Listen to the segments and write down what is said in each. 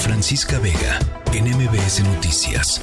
Francisca Vega, en MBS Noticias.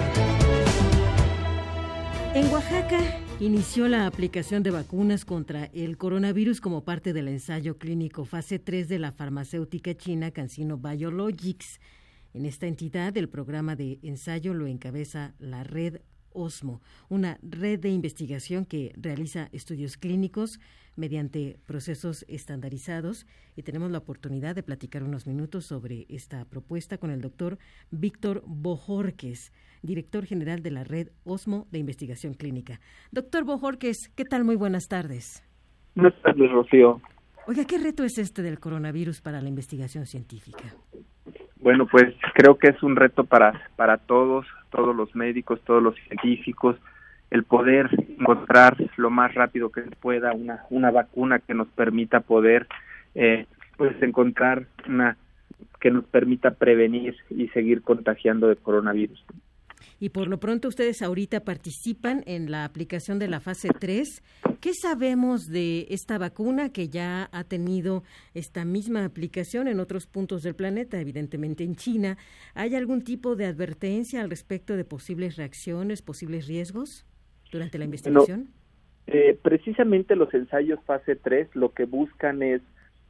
En Oaxaca inició la aplicación de vacunas contra el coronavirus como parte del ensayo clínico fase 3 de la farmacéutica china CanSino Biologics. En esta entidad, el programa de ensayo lo encabeza la red OSMO, una red de investigación que realiza estudios clínicos mediante procesos estandarizados, y tenemos la oportunidad de platicar unos minutos sobre esta propuesta con el doctor Víctor Bojórquez, director general de la red OSMO de Investigación Clínica. Doctor Bojórquez, ¿qué tal? Muy buenas tardes. Buenas tardes, Rocío. Oiga, ¿qué reto es este del coronavirus para la investigación científica? Bueno, pues creo que es un reto para todos los médicos, todos los científicos, el poder encontrar lo más rápido que se pueda una vacuna que nos permita poder pues encontrar una que nos permita prevenir y seguir contagiando de coronavirus. Y por lo pronto ustedes ahorita participan en la aplicación de la fase 3. ¿Qué sabemos de esta vacuna que ya ha tenido esta misma aplicación en otros puntos del planeta, evidentemente en China? ¿Hay algún tipo de advertencia al respecto de posibles reacciones, posibles riesgos durante la investigación? No, precisamente los ensayos fase 3 lo que buscan es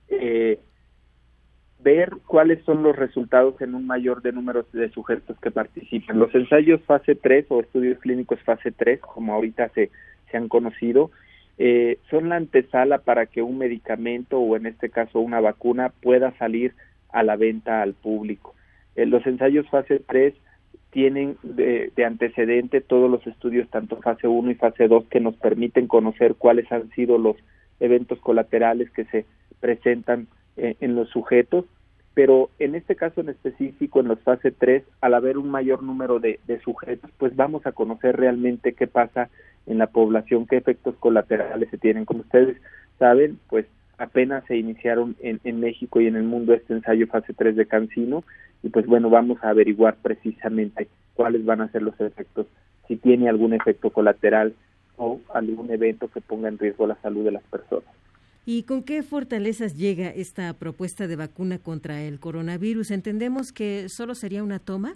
ver cuáles son los resultados en un mayor de número de sujetos que participan. Los ensayos fase 3 o estudios clínicos fase 3, como ahorita se han conocido, son la antesala para que un medicamento o en este caso una vacuna pueda salir a la venta al público. Los ensayos fase 3 tienen de antecedente todos los estudios, tanto fase 1 y fase 2, que nos permiten conocer cuáles han sido los eventos colaterales que se presentan en los sujetos, pero en este caso en específico, en los fase 3, al haber un mayor número de sujetos, pues vamos a conocer realmente qué pasa en la población, qué efectos colaterales se tienen. Como ustedes saben, pues apenas se iniciaron en México y en el mundo este ensayo fase 3 de CanSino, y pues bueno, vamos a averiguar precisamente cuáles van a ser los efectos, si tiene algún efecto colateral o algún evento que ponga en riesgo la salud de las personas. ¿Y con qué fortalezas llega esta propuesta de vacuna contra el coronavirus? ¿Entendemos que solo sería una toma?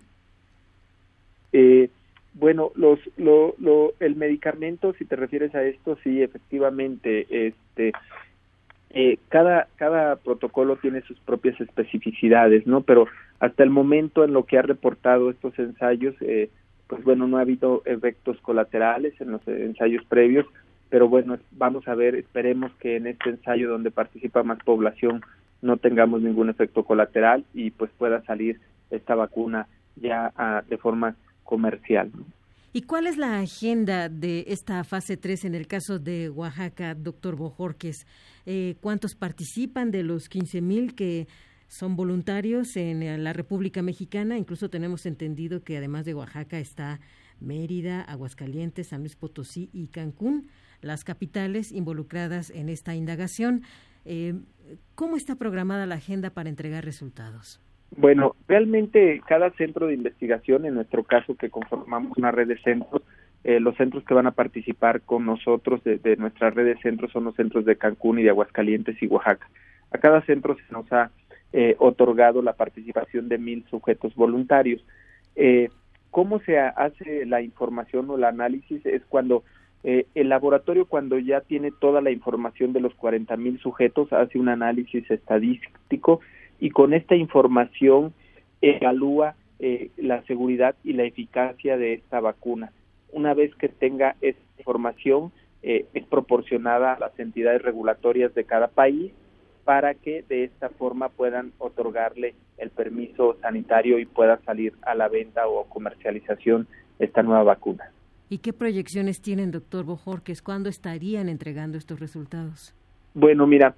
Bueno, el medicamento, si te refieres a esto, sí, efectivamente, cada protocolo tiene sus propias especificidades, ¿no? Pero hasta el momento en lo que ha reportado estos ensayos, pues bueno, no ha habido efectos colaterales en los ensayos previos, pero bueno, vamos a ver, esperemos que en este ensayo donde participa más población no tengamos ningún efecto colateral y pues pueda salir esta vacuna ya de forma comercial, ¿no? ¿Y cuál es la agenda de esta fase 3 en el caso de Oaxaca, doctor Bojórquez? ¿Cuántos participan de los 15,000 que son voluntarios en la República Mexicana? Incluso tenemos entendido que además de Oaxaca está Mérida, Aguascalientes, San Luis Potosí y Cancún, las capitales involucradas en esta indagación. ¿Cómo está programada la agenda para entregar resultados? Bueno, realmente cada centro de investigación, en nuestro caso que conformamos una red de centros, los centros que van a participar con nosotros de nuestra red de centros son los centros de Cancún y de Aguascalientes y Oaxaca. A cada centro se nos ha otorgado la participación de 1,000 sujetos voluntarios. ¿Cómo se hace la información o el análisis? Es cuando el laboratorio, cuando ya tiene toda la información de los 40,000 sujetos, hace un análisis estadístico y con esta información evalúa la seguridad y la eficacia de esta vacuna. Una vez que tenga esta información, es proporcionada a las entidades regulatorias de cada país para que de esta forma puedan otorgarle el permiso sanitario y pueda salir a la venta o comercialización esta nueva vacuna. ¿Y qué proyecciones tienen, doctor Bojórquez? ¿Cuándo estarían entregando estos resultados? Bueno, mira,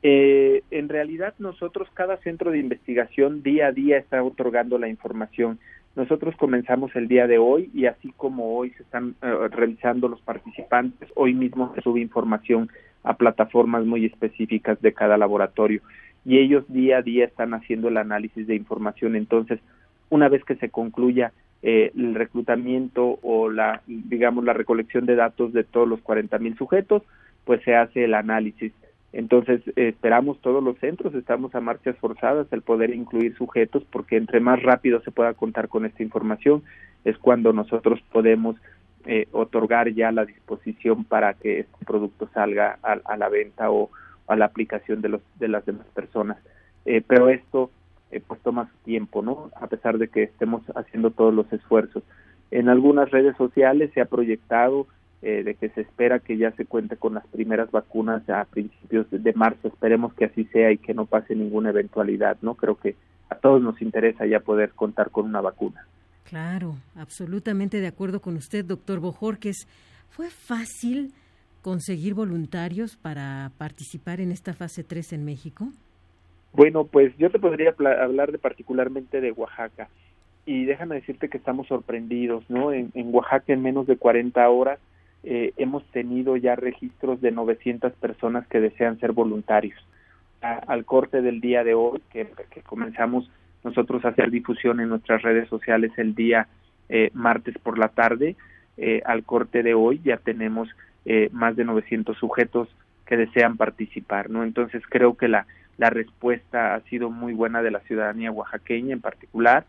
en realidad nosotros, cada centro de investigación día a día está otorgando la información. Nosotros comenzamos el día de hoy y así como hoy se están revisando los participantes, hoy mismo se sube información a plataformas muy específicas de cada laboratorio y ellos día a día están haciendo el análisis de información. Entonces, una vez que se concluya el reclutamiento o la recolección de datos de todos los 40,000 sujetos, pues se hace el análisis Entonces, esperamos todos los centros, estamos a marchas forzadas el poder incluir sujetos, porque entre más rápido se pueda contar con esta información, es cuando nosotros podemos otorgar ya la disposición para que este producto salga a la venta o a la aplicación de las demás personas. Pero esto pues toma su tiempo, ¿no? A pesar de que estemos haciendo todos los esfuerzos. En algunas redes sociales se ha proyectado de que se espera que ya se cuente con las primeras vacunas a principios de marzo. Esperemos que así sea y que no pase ninguna eventualidad, ¿no? Creo que a todos nos interesa ya poder contar con una vacuna. Claro, absolutamente de acuerdo con usted, doctor Bojórquez. ¿Fue fácil conseguir voluntarios para participar en esta fase 3 en México? Bueno, pues yo te podría hablar particularmente de Oaxaca. Y déjame decirte que estamos sorprendidos, ¿no? En Oaxaca, en menos de 40 horas, hemos tenido ya registros de 900 personas que desean ser voluntarios. Al corte del día de hoy, que comenzamos nosotros a hacer difusión en nuestras redes sociales el día martes por la tarde, al corte de hoy ya tenemos más de 900 sujetos que desean participar, ¿no? Entonces creo que la respuesta ha sido muy buena de la ciudadanía oaxaqueña en particular,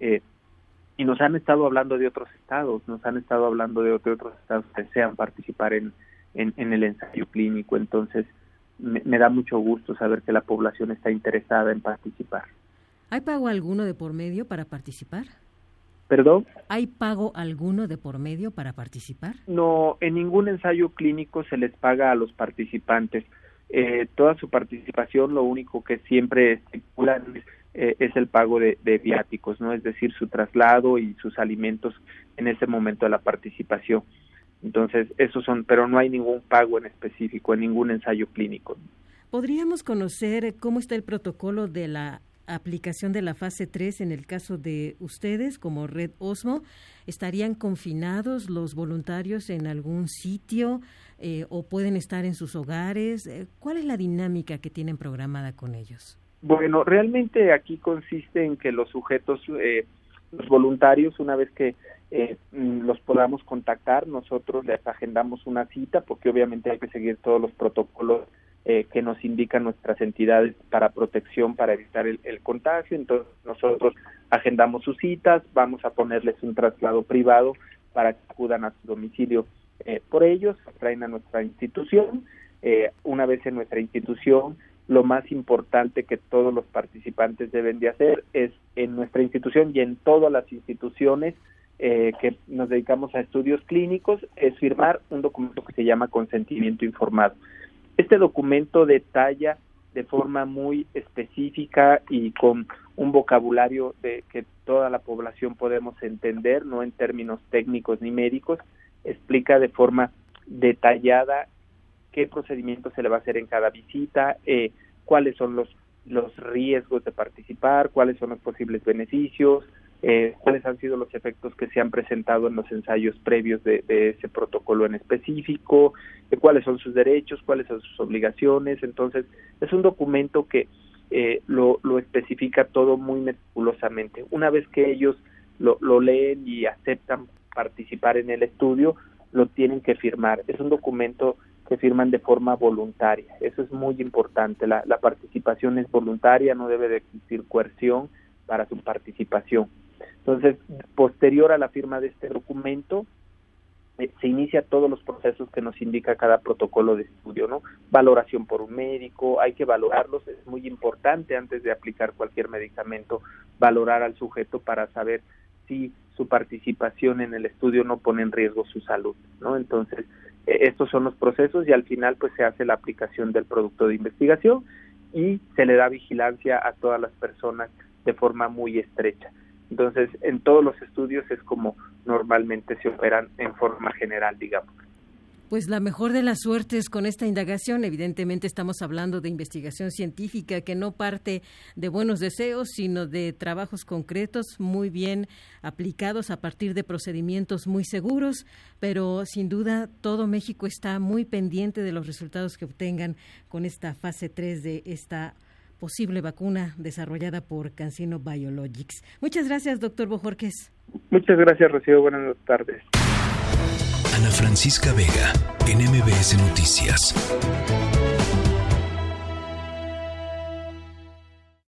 y nos han estado hablando de otros estados, otros estados que desean participar en el ensayo clínico. Entonces me da mucho gusto saber que la población está interesada en participar. ¿Hay pago alguno de por medio para participar? ¿Perdón? ¿Hay pago alguno de por medio para participar? No, en ningún ensayo clínico se les paga a los participantes. Toda su participación, lo único que siempre estipulan es el pago de viáticos, ¿no? Es decir, su traslado y sus alimentos en ese momento de la participación. Entonces, esos son, pero no hay ningún pago en específico en ningún ensayo clínico. ¿Podríamos conocer cómo está el protocolo de la aplicación de la fase 3 en el caso de ustedes como Red Osmo? ¿Estarían confinados los voluntarios en algún sitio o pueden estar en sus hogares? ¿Cuál es la dinámica que tienen programada con ellos? Bueno, realmente aquí consiste en que los sujetos, los voluntarios, una vez que los podamos contactar, nosotros les agendamos una cita, porque obviamente hay que seguir todos los protocolos que nos indican nuestras entidades para protección, para evitar el contagio. Entonces nosotros agendamos sus citas, vamos a ponerles un traslado privado para que acudan a su domicilio por ellos, traen a nuestra institución. Una vez en nuestra institución, lo más importante que todos los participantes deben de hacer es, en nuestra institución y en todas las instituciones que nos dedicamos a estudios clínicos, es firmar un documento que se llama consentimiento informado. Este documento detalla de forma muy específica y con un vocabulario de que toda la población podemos entender, no en términos técnicos ni médicos, explica de forma detallada qué procedimiento se le va a hacer en cada visita, cuáles son los riesgos de participar, cuáles son los posibles beneficios, cuáles han sido los efectos que se han presentado en los ensayos previos de ese protocolo en específico, cuáles son sus derechos, cuáles son sus obligaciones. Entonces, es un documento que lo especifica todo muy meticulosamente. Una vez que ellos lo leen y aceptan participar en el estudio, lo tienen que firmar. Es un documento que firman de forma voluntaria. Eso es muy importante. La participación es voluntaria, no debe de existir coerción para su participación. Entonces, posterior a la firma de este documento, se inicia todos los procesos que nos indica cada protocolo de estudio, ¿no? Valoración por un médico, hay que valorarlos, es muy importante antes de aplicar cualquier medicamento, valorar al sujeto para saber si su participación en el estudio no pone en riesgo su salud, ¿no? Entonces, estos son los procesos y al final pues se hace la aplicación del producto de investigación y se le da vigilancia a todas las personas de forma muy estrecha. Entonces, en todos los estudios es como normalmente se operan en forma general, digamos. Pues la mejor de las suertes con esta indagación. Evidentemente estamos hablando de investigación científica que no parte de buenos deseos, sino de trabajos concretos muy bien aplicados a partir de procedimientos muy seguros, pero sin duda todo México está muy pendiente de los resultados que obtengan con esta fase 3 de esta posible vacuna desarrollada por CanSino Biologics. Muchas gracias, doctor Bojórquez. Muchas gracias, Rocío. Buenas tardes. Ana Francisca Vega, en MBS Noticias.